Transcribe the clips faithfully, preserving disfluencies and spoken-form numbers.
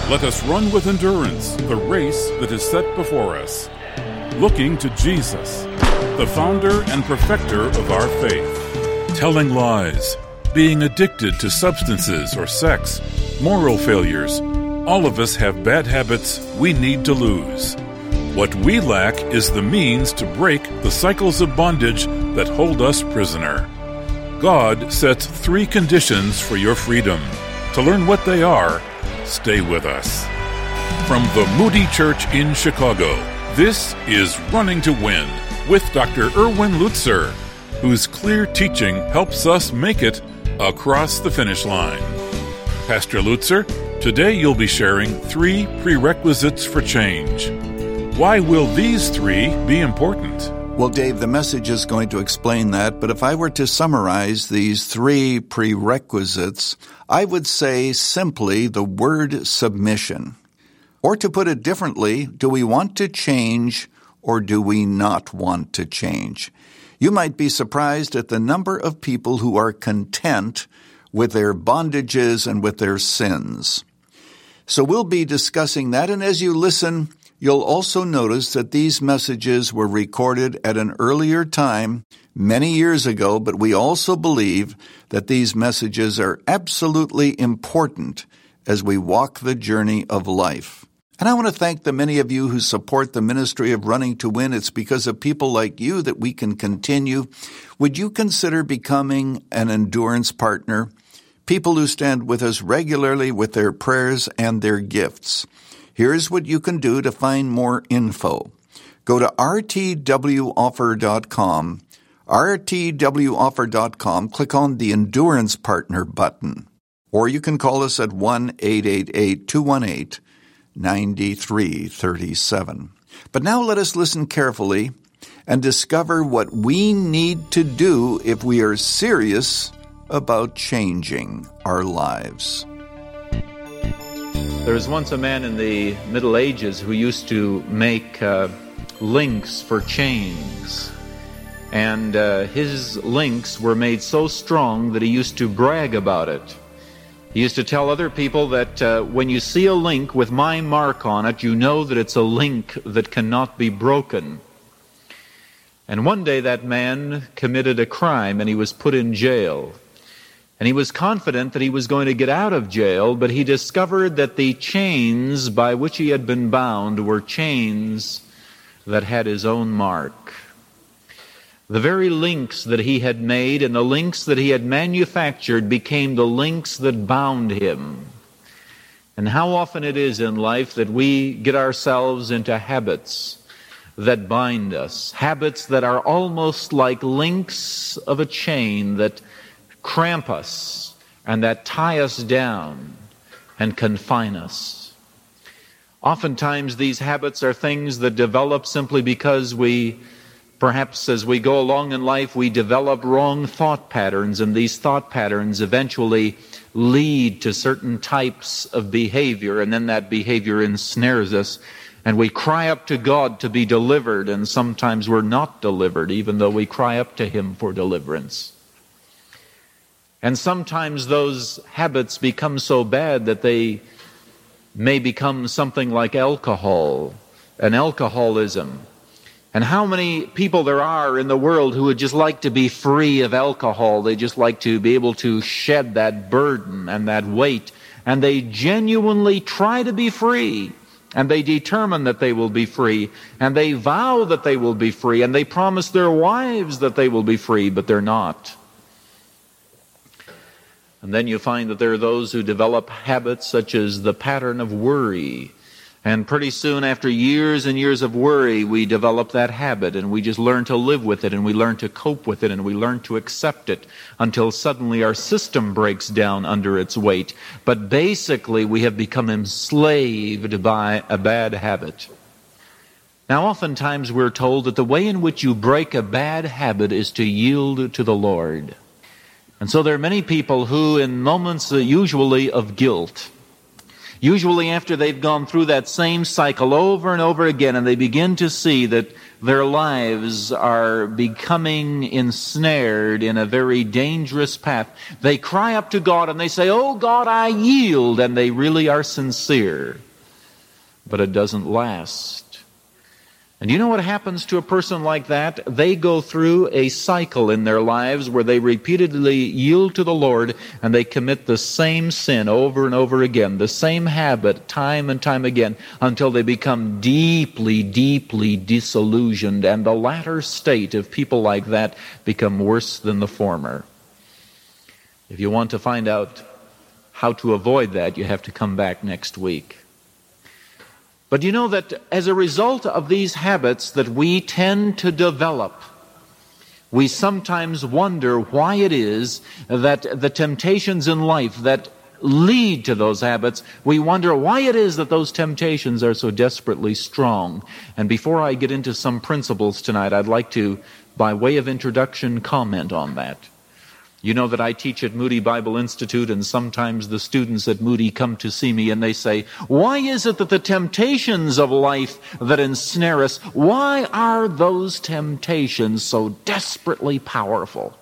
Let us run with endurance the race that is set before us, looking to Jesus, the founder and perfecter of our faith. Telling lies, being addicted to substances or sex, moral failures, all of us have bad habits we need to lose. What we lack is the means to break the cycles of bondage that hold us prisoner. God sets three conditions for your freedom. To learn what they are, stay with us. From the Moody Church in Chicago, this is Running to Win with Doctor Erwin Lutzer, whose clear teaching helps us make it across the finish line. Pastor Lutzer, today you'll be sharing three prerequisites for change. Why will these three be important? Well, Dave, the message is going to explain that, but if I were to summarize these three prerequisites, I would say simply the word submission. Or to put it differently, do we want to change or do we not want to change? You might be surprised at the number of people who are content with their bondages and with their sins. So we'll be discussing that, and as you listen, you'll also notice that these messages were recorded at an earlier time, many years ago, but we also believe that these messages are absolutely important as we walk the journey of life. And I want to thank the many of you who support the ministry of Running to Win. It's because of people like you that we can continue. Would you consider becoming an endurance partner? People who stand with us regularly with their prayers and their gifts. Here's what you can do to find more info. Go to r t w offer dot com, r t w offer dot com, click on the Endurance Partner button. Or you can call us at one eight eight eight, two one eight, nine three three seven. But now let us listen carefully and discover what we need to do if we are serious about changing our lives. There was once a man in the Middle Ages who used to make uh, links for chains. And uh, his links were made so strong that he used to brag about it. He used to tell other people that uh, when you see a link with my mark on it, you know that it's a link that cannot be broken. And one day that man committed a crime and he was put in jail. And he was confident that he was going to get out of jail, but he discovered that the chains by which he had been bound were chains that had his own mark. The very links that he had made and the links that he had manufactured became the links that bound him. And how often it is in life that we get ourselves into habits that bind us, habits that are almost like links of a chain that cramp us and that tie us down and confine us. Oftentimes these habits are things that develop simply because we, perhaps as we go along in life, we develop wrong thought patterns, and these thought patterns eventually lead to certain types of behavior, and then that behavior ensnares us, and we cry up to God to be delivered, and sometimes we're not delivered, even though we cry up to Him for deliverance. And sometimes those habits become so bad that they may become something like alcohol and alcoholism. And how many people there are in the world who would just like to be free of alcohol. They just like to be able to shed that burden and that weight. And they genuinely try to be free. And they determine that they will be free. And they vow that they will be free. And they promise their wives that they will be free, but they're not. And then you find that there are those who develop habits such as the pattern of worry. And pretty soon, after years and years of worry, we develop that habit, and we just learn to live with it, and we learn to cope with it, and we learn to accept it until suddenly our system breaks down under its weight. But basically, we have become enslaved by a bad habit. Now, oftentimes we're told that the way in which you break a bad habit is to yield to the Lord. And so there are many people who, in moments uh, usually of guilt, Usually after they've gone through that same cycle over and over again, and they begin to see that their lives are becoming ensnared in a very dangerous path, they cry up to God and they say, "Oh God, I yield," and they really are sincere. But it doesn't last. And you know what happens to a person like that? They go through a cycle in their lives where they repeatedly yield to the Lord and they commit the same sin over and over again, the same habit time and time again, until they become deeply, deeply disillusioned. And the latter state of people like that become worse than the former. If you want to find out how to avoid that, you have to come back next week. But you know that as a result of these habits that we tend to develop, we sometimes wonder why it is that the temptations in life that lead to those habits, we wonder why it is that those temptations are so desperately strong. And before I get into some principles tonight, I'd like to, by way of introduction, comment on that. You know that I teach at Moody Bible Institute, and sometimes the students at Moody come to see me and they say, "Why is it that the temptations of life that ensnare us, why are those temptations so desperately powerful?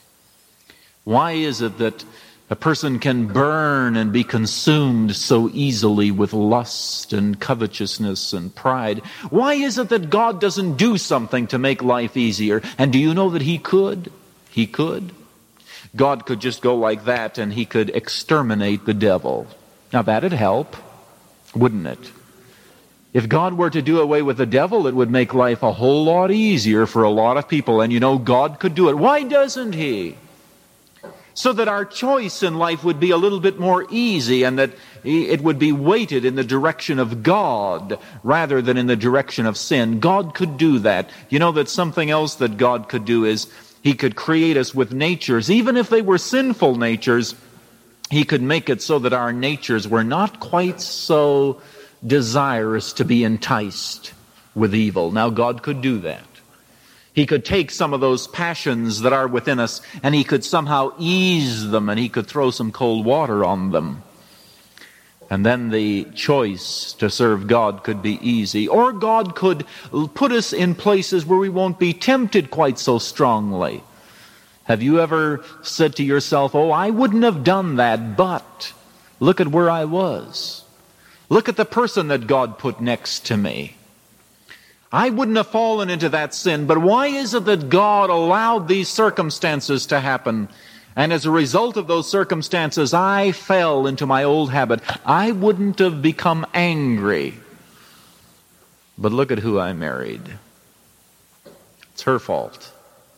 Why is it that a person can burn and be consumed so easily with lust and covetousness and pride? Why is it that God doesn't do something to make life easier?" And do you know that He could? He could. God could just go like that and He could exterminate the devil. Now that'd help, wouldn't it? If God were to do away with the devil, it would make life a whole lot easier for a lot of people. And you know, God could do it. Why doesn't He? So that our choice in life would be a little bit more easy and that it would be weighted in the direction of God rather than in the direction of sin. God could do that. You know that something else that God could do is He could create us with natures. Even if they were sinful natures, He could make it so that our natures were not quite so desirous to be enticed with evil. Now, God could do that. He could take some of those passions that are within us and He could somehow ease them, and He could throw some cold water on them. And then the choice to serve God could be easy. Or God could put us in places where we won't be tempted quite so strongly. Have you ever said to yourself, "Oh, I wouldn't have done that, but look at where I was. Look at the person that God put next to me. I wouldn't have fallen into that sin, but why is it that God allowed these circumstances to happen? And as a result of those circumstances, I fell into my old habit. I wouldn't have become angry. But look at who I married. It's her fault."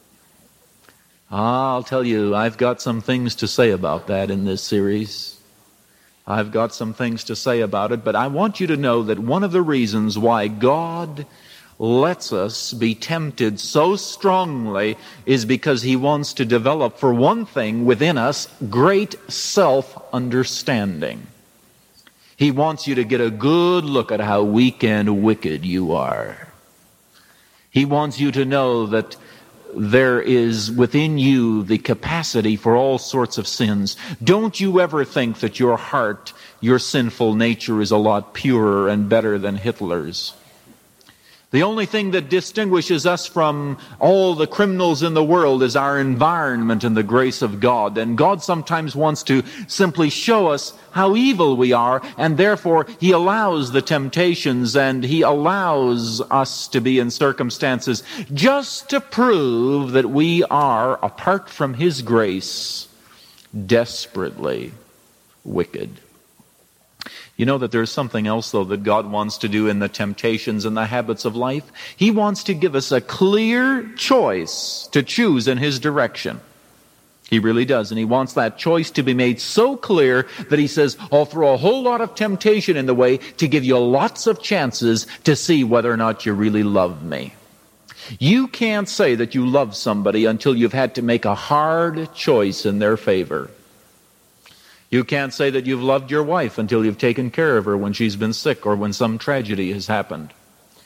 I'll tell you, I've got some things to say about that in this series. I've got some things to say about it, but I want you to know that one of the reasons why God lets us be tempted so strongly is because He wants to develop, for one thing, within us, great self-understanding. He wants you to get a good look at how weak and wicked you are. He wants you to know that there is within you the capacity for all sorts of sins. Don't you ever think that your heart, your sinful nature, is a lot purer and better than Hitler's. The only thing that distinguishes us from all the criminals in the world is our environment and the grace of God. And God sometimes wants to simply show us how evil we are, and therefore He allows the temptations and He allows us to be in circumstances just to prove that we are, apart from His grace, desperately wicked. You know that there's something else, though, that God wants to do in the temptations and the habits of life. He wants to give us a clear choice to choose in His direction. He really does. And He wants that choice to be made so clear that He says, "I'll throw a whole lot of temptation in the way to give you lots of chances to see whether or not you really love me." You can't say that you love somebody until you've had to make a hard choice in their favor. You can't say that you've loved your wife until you've taken care of her when she's been sick or when some tragedy has happened.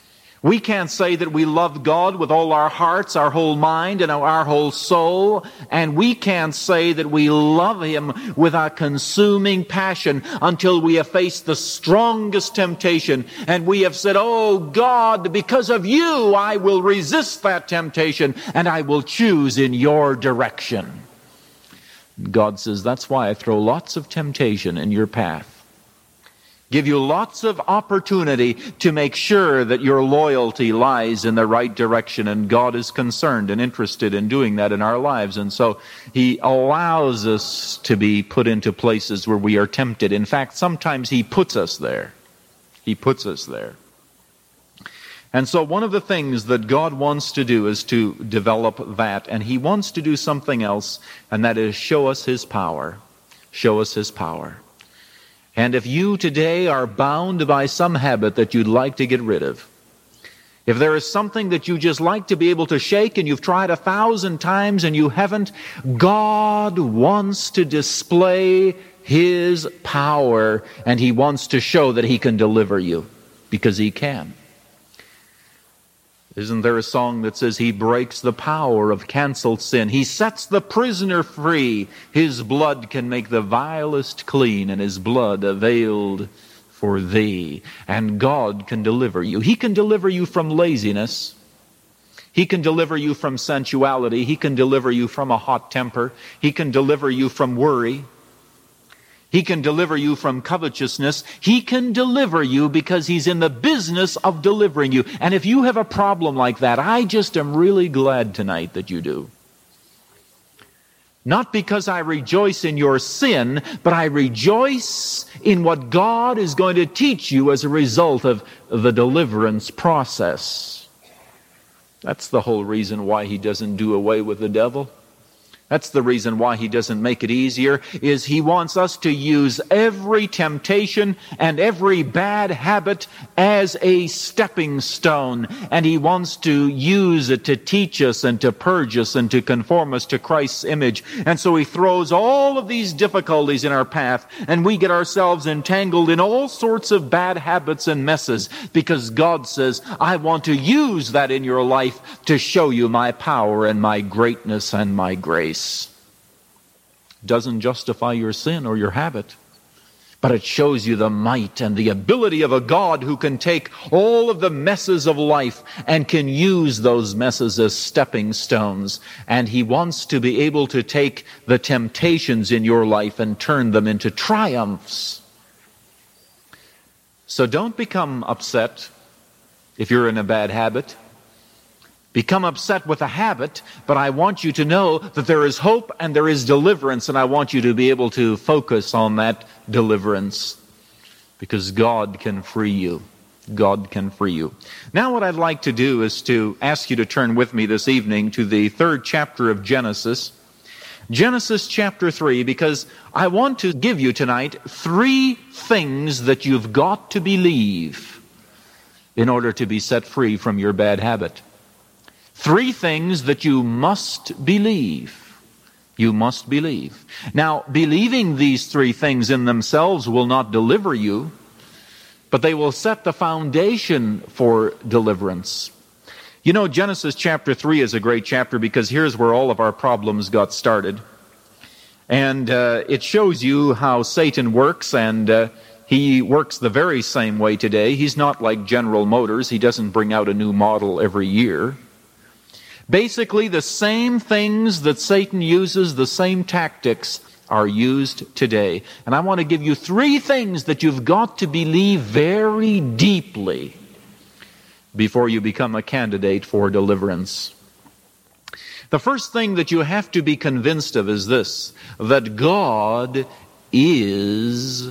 We can't say that we love God with all our hearts, our whole mind, and our whole soul. And we can't say that we love Him with a consuming passion until we have faced the strongest temptation. And we have said, oh God, because of you, I will resist that temptation and I will choose in your direction. God says, that's why I throw lots of temptation in your path. Give you lots of opportunity to make sure that your loyalty lies in the right direction. And God is concerned and interested in doing that in our lives. And so He allows us to be put into places where we are tempted. In fact, sometimes He puts us there. He puts us there. And so one of the things that God wants to do is to develop that. And He wants to do something else, and that is show us His power. Show us His power. And if you today are bound by some habit that you'd like to get rid of, if there is something that you just like to be able to shake and you've tried a thousand times and you haven't, God wants to display His power, and He wants to show that He can deliver you, because He can. Isn't there a song that says He breaks the power of canceled sin? He sets the prisoner free. His blood can make the vilest clean, and His blood availed for thee. And God can deliver you. He can deliver you from laziness. He can deliver you from sensuality. He can deliver you from a hot temper. He can deliver you from worry. He can deliver you from covetousness. He can deliver you because He's in the business of delivering you. And if you have a problem like that, I just am really glad tonight that you do. Not because I rejoice in your sin, but I rejoice in what God is going to teach you as a result of the deliverance process. That's the whole reason why He doesn't do away with the devil. That's the reason why He doesn't make it easier, is He wants us to use every temptation and every bad habit as a stepping stone. And He wants to use it to teach us and to purge us and to conform us to Christ's image. And so He throws all of these difficulties in our path, and we get ourselves entangled in all sorts of bad habits and messes, because God says, I want to use that in your life to show you my power and my greatness and my grace. Doesn't justify your sin or your habit, but it shows you the might and the ability of a God who can take all of the messes of life and can use those messes as stepping stones. And He wants to be able to take the temptations in your life and turn them into triumphs. So don't become upset if you're in a bad habit. Become upset with a habit, but I want you to know that there is hope and there is deliverance, and I want you to be able to focus on that deliverance, because God can free you. God can free you. Now what I'd like to do is to ask you to turn with me this evening to the third chapter of Genesis. Genesis chapter three, because I want to give you tonight three things that you've got to believe in order to be set free from your bad habit. Three things that you must believe. You must believe. Now, believing these three things in themselves will not deliver you, but they will set the foundation for deliverance. You know, Genesis chapter three is a great chapter, because here's where all of our problems got started. And uh, it shows you how Satan works, and uh, he works the very same way today. He's not like General Motors. He doesn't bring out a new model every year. Basically, the same things that Satan uses, the same tactics, are used today. And I want to give you three things that you've got to believe very deeply before you become a candidate for deliverance. The first thing that you have to be convinced of is this: that God is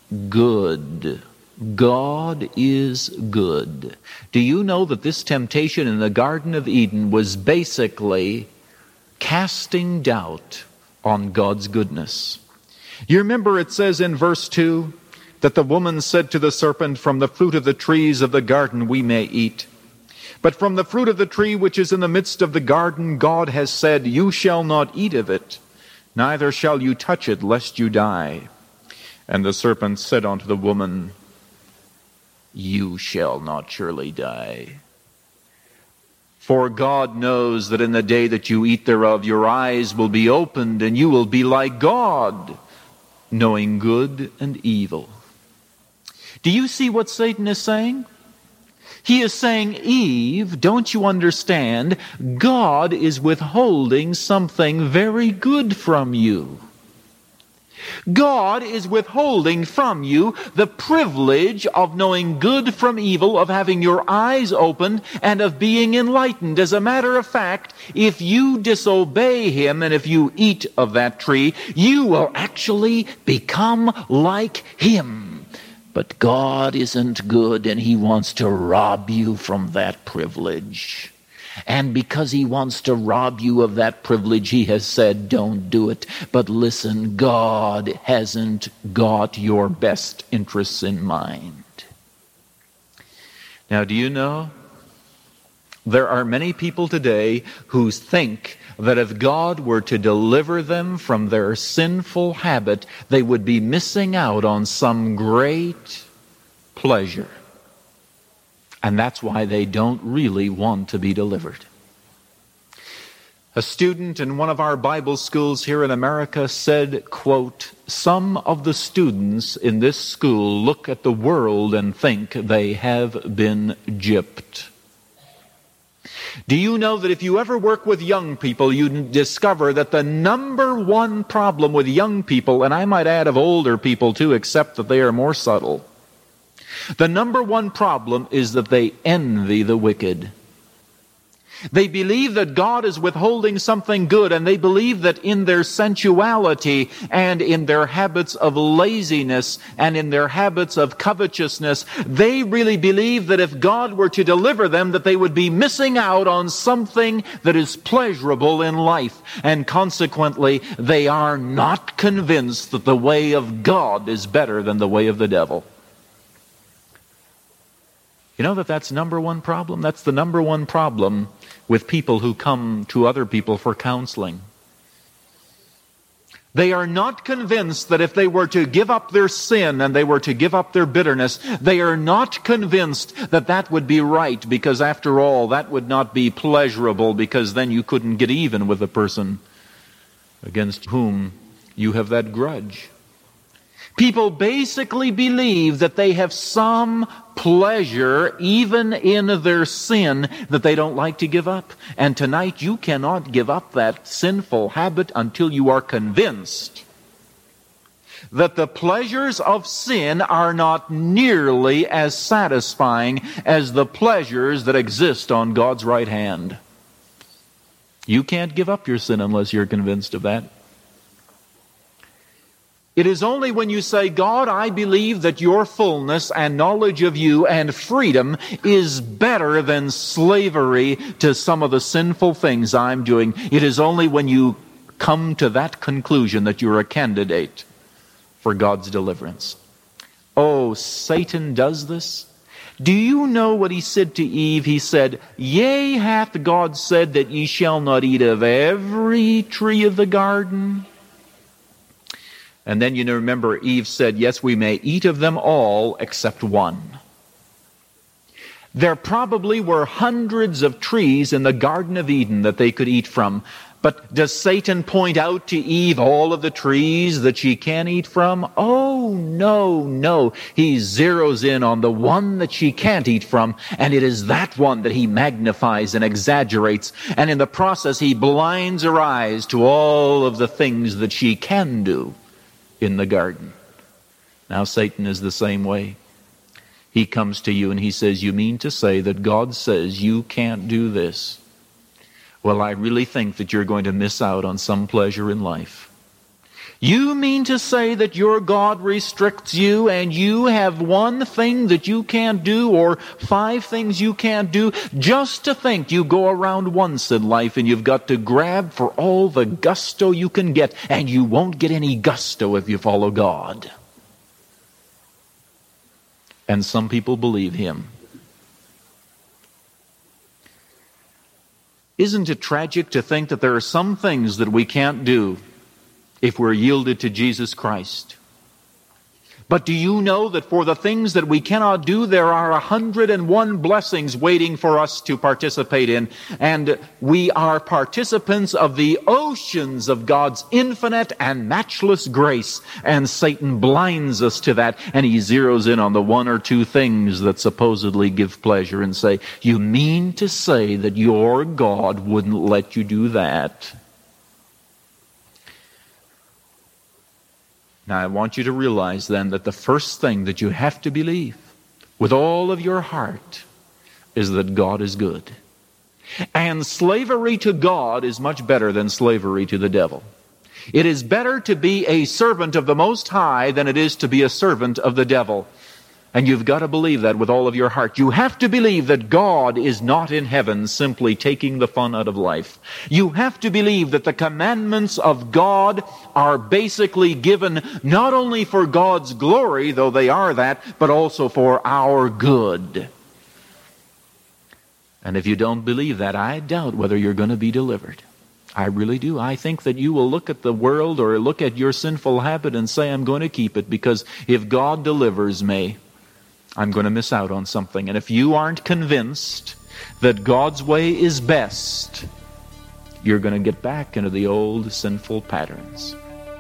good. God is good. Do you know that this temptation in the Garden of Eden was basically casting doubt on God's goodness? You remember it says in verse two that the woman said to the serpent, "From the fruit of the trees of the garden we may eat. But from the fruit of the tree which is in the midst of the garden, God has said, You shall not eat of it, neither shall you touch it, lest you die. And the serpent said unto the woman, You shall not surely die. For God knows that in the day that you eat thereof, your eyes will be opened, and you will be like God, knowing good and evil. Do you see what Satan is saying? He is saying, Eve, don't you understand? God is withholding something very good from you. God is withholding from you the privilege of knowing good from evil, of having your eyes opened, and of being enlightened. As a matter of fact, if you disobey Him and if you eat of that tree, you will actually become like Him. But God isn't good, and He wants to rob you from that privilege. And because He wants to rob you of that privilege, He has said, don't do it. But listen, God hasn't got your best interests in mind. Now, do you know, there are many people today who think that if God were to deliver them from their sinful habit, they would be missing out on some great pleasure. And that's why they don't really want to be delivered. A student in one of our Bible schools here in America said, quote, some of the students in this school look at the world and think they have been gypped. Do you know that if you ever work with young people, you discover that the number one problem with young people, and I might add of older people too, except that they are more subtle, the number one problem is that they envy the wicked. They believe that God is withholding something good, and they believe that in their sensuality and in their habits of laziness and in their habits of covetousness, they really believe that if God were to deliver them, that they would be missing out on something that is pleasurable in life. And consequently, they are not convinced that the way of God is better than the way of the devil. You know that that's number one problem? That's the number one problem with people who come to other people for counseling. They are not convinced that if they were to give up their sin and they were to give up their bitterness, they are not convinced that that would be right, because after all, that would not be pleasurable, because then you couldn't get even with the person against whom you have that grudge. People basically believe that they have some pleasure even in their sin that they don't like to give up. And tonight you cannot give up that sinful habit until you are convinced that the pleasures of sin are not nearly as satisfying as the pleasures that exist on God's right hand. You can't give up your sin unless you're convinced of that. It is only when you say, God, I believe that your fullness and knowledge of you and freedom is better than slavery to some of the sinful things I'm doing. It is only when you come to that conclusion that you're a candidate for God's deliverance. Oh, Satan does this. Do you know what he said to Eve? He said, yea, hath God said that ye shall not eat of every tree of the garden? And then you remember Eve said, yes, we may eat of them all except one. There probably were hundreds of trees in the Garden of Eden that they could eat from. But does Satan point out to Eve all of the trees that she can eat from? Oh, no, no. He zeroes in on the one that she can't eat from, and it is that one that he magnifies and exaggerates. And in the process, he blinds her eyes to all of the things that she can do in the garden. Now Satan is the same way. He comes to you and he says, you mean to say that God says you can't do this? Well, I really think that you're going to miss out on some pleasure in life. You mean to say that your God restricts you and you have one thing that you can't do or five things you can't do? Just to think you go around once in life and you've got to grab for all the gusto you can get, and you won't get any gusto if you follow God. And some people believe him. Isn't it tragic to think that there are some things that we can't do if we're yielded to Jesus Christ? But do you know that for the things that we cannot do, there are a hundred and one blessings waiting for us to participate in? And we are participants of the oceans of God's infinite and matchless grace. And Satan blinds us to that, and he zeroes in on the one or two things that supposedly give pleasure and say, you mean to say that your God wouldn't let you do that? Now, I want you to realize then that the first thing that you have to believe with all of your heart is that God is good. And slavery to God is much better than slavery to the devil. It is better to be a servant of the Most High than it is to be a servant of the devil. And you've got to believe that with all of your heart. You have to believe that God is not in heaven simply taking the fun out of life. You have to believe that the commandments of God are basically given not only for God's glory, though they are that, but also for our good. And if you don't believe that, I doubt whether you're going to be delivered. I really do. I think that you will look at the world or look at your sinful habit and say, I'm going to keep it, because if God delivers me, I'm going to miss out on something. And if you aren't convinced that God's way is best, you're going to get back into the old sinful patterns.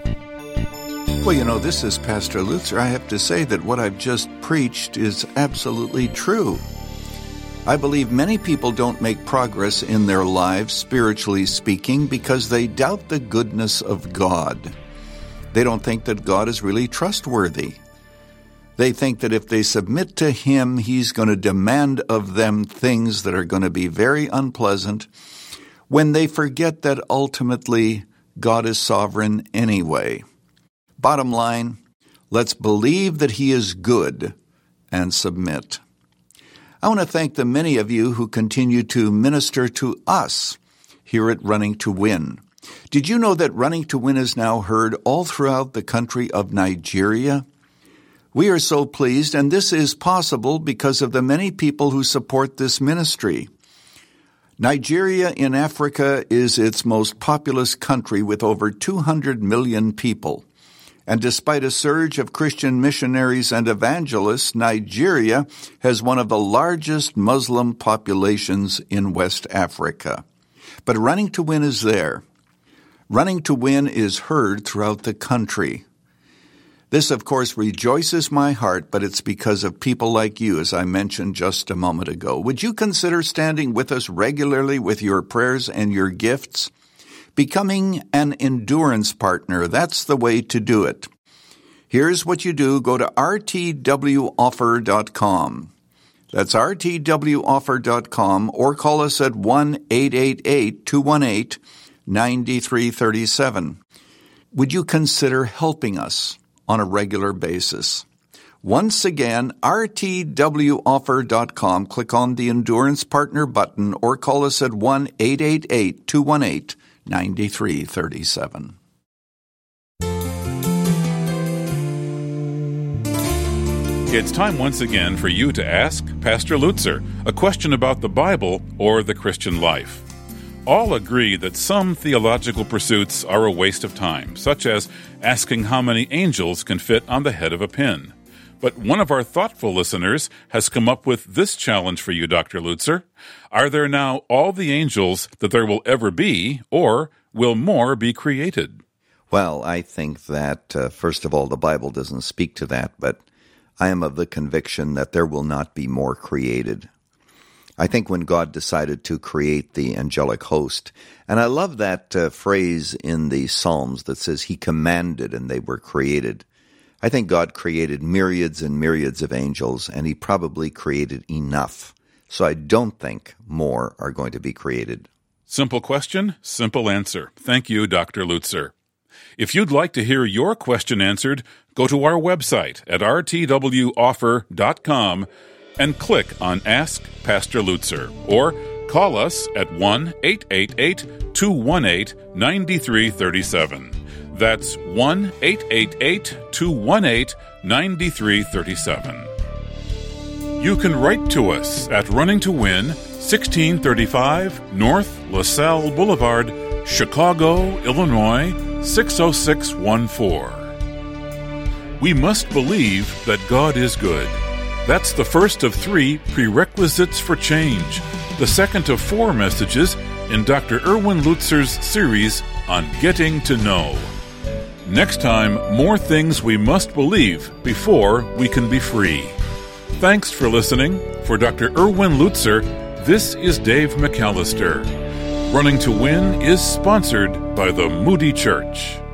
Well, you know, this is Pastor Lutzer. I have to say that what I've just preached is absolutely true. I believe many people don't make progress in their lives, spiritually speaking, because they doubt the goodness of God. They don't think that God is really trustworthy. They think that if they submit to Him, He's going to demand of them things that are going to be very unpleasant, when they forget that ultimately God is sovereign anyway. Bottom line, let's believe that He is good and submit. I want to thank the many of you who continue to minister to us here at Running to Win. Did you know that Running to Win is now heard all throughout the country of Nigeria? We are so pleased, and this is possible because of the many people who support this ministry. Nigeria in Africa is its most populous country with over two hundred million people. And despite a surge of Christian missionaries and evangelists, Nigeria has one of the largest Muslim populations in West Africa. But Running to Win is there. Running to Win is heard throughout the country. This, of course, rejoices my heart, but it's because of people like you, as I mentioned just a moment ago. Would you consider standing with us regularly with your prayers and your gifts? Becoming an endurance partner, that's the way to do it. Here's what you do. Go to r t w offer dot com. That's r t w offer dot com, or call us at one eight eight eight, two one eight, nine three three seven. Would you consider helping us on a regular basis? Once again, r t w offer dot com. Click on the Endurance Partner button or call us at one eight eight eight, two one eight, nine three three seven. It's time once again for you to ask Pastor Lutzer a question about the Bible or the Christian life. All agree that some theological pursuits are a waste of time, such as asking how many angels can fit on the head of a pin. But one of our thoughtful listeners has come up with this challenge for you, Doctor Lutzer. Are there now all the angels that there will ever be, or will more be created? Well, I think that, uh, first of all, the Bible doesn't speak to that, but I am of the conviction that there will not be more created. I think when God decided to create the angelic host, and I love that uh, phrase in the Psalms that says He commanded and they were created. I think God created myriads and myriads of angels, and He probably created enough. So I don't think more are going to be created. Simple question, simple answer. Thank you, Doctor Lutzer. If you'd like to hear your question answered, go to our website at r t w offer dot com and click on Ask Pastor Lutzer, or call us at one eight eight eight, two one eight, nine three three seven. That's one eight eight eight, two one eight, nine three three seven. You can write to us at Running to Win, sixteen thirty-five North LaSalle Boulevard, Chicago, Illinois, six oh six one four. We must believe that God is good. That's the first of three prerequisites for change, the second of four messages in Doctor Erwin Lutzer's series on Getting to Know. Next time, more things we must believe before we can be free. Thanks for listening. For Doctor Erwin Lutzer, this is Dave McAllister. Running to Win is sponsored by the Moody Church.